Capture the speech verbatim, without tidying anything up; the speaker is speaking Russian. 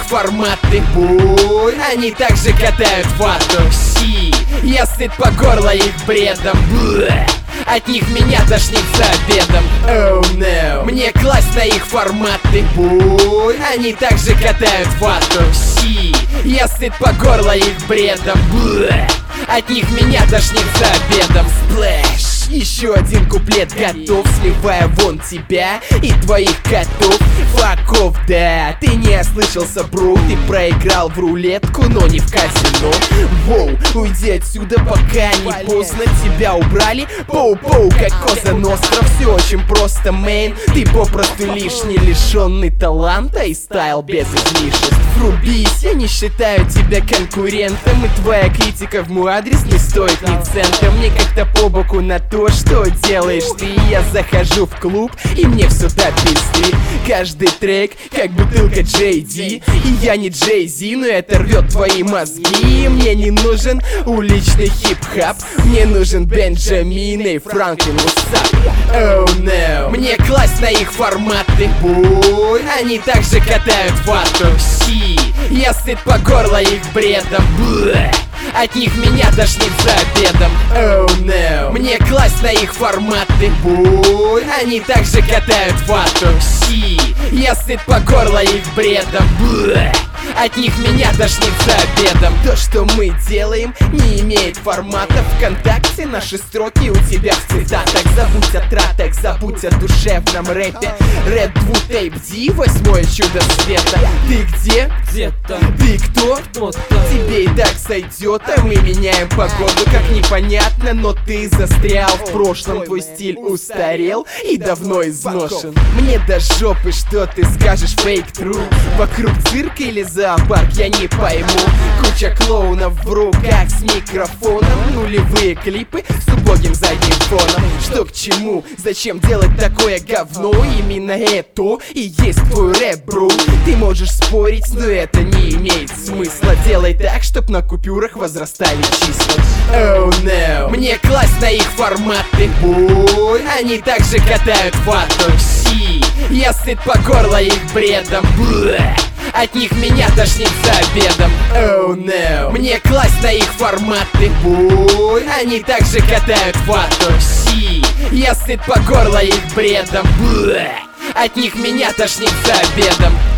форматы. Бой, они также катают вату. Щи, я сыт по горло их бредом. Блэ. От них меня тошнит за обедом. Oh no. Мне класть на их форматы. Бой, они также катают вату. Щи, я сыт по горло их бредом. Блэ. От них меня тошнит за обедом. Сплэш. Еще один куплет готов, сливая вон тебя и твоих котов. Факов, да, ты не ослышался, бро. Ты проиграл в рулетку, но не в казино. Воу, уйди отсюда, пока не поздно. Тебя убрали, поу-поу, как Коза Ностра. Все очень просто, мейн. Ты попросту лишний, лишенный таланта и стайл без излишеств. Врубись, я не считаю тебя конкурентом, и твоя критика в мой адрес не стоит ни цента. Мне как-то по боку на то, что делаешь ты. Я захожу в клуб, и мне все до пизды. Каждый трек, как бутылка Джей Ди. И я не Джей Зи, но это рвет твои мозги. Мне не нужен уличный хип-хап, мне нужен Бенджамин и Франклин Усап. Oh no. Мне класть на их форматы. Бой, они также катают вату. Щи, я сыт по горло их бредом. Блэ. От них меня тошнит за обедом. Oh no. Мне класть на их форматы. Бой, они также катают вату. Щи, я сыт по горло их бредом. Блэ. От них меня тошнит за обедом. То, что мы делаем, не имеет формата. ВКонтакте наши строки у тебя в цитатах. Забудь о тратах, забудь о душевном рэпе. Red два Tape D, восьмое чудо света. Ты где? Где-то. Ты кто? Кто-то. Тебе и так сойдет, а мы меняем погоду. Как непонятно, но ты застрял в прошлом. Твой стиль устарел и давно изношен. Мне до жопы, что ты скажешь фейк true. Вокруг цирка или зоопарк, я не пойму. Куча клоунов в руках с микрофоном. Нулевые клипы с убогим задним фоном. Что к чему? Зачем делать такое говно? Именно это и есть твой рэп, бро. Ты можешь спорить, но это не имеет смысла. Делай так, чтоб на купюрах возрастали числа. Oh no. Мне класть на их форматы. Бой, они также катают вату. Щи, я сыт по горло их бредом. Блэ. От них меня тошнит за обедом. Oh no. Мне класть на их форматы. Бой, они также катают вату. Щи, я сыт по горло их бредом. Блэ. От них меня тошнит за обедом.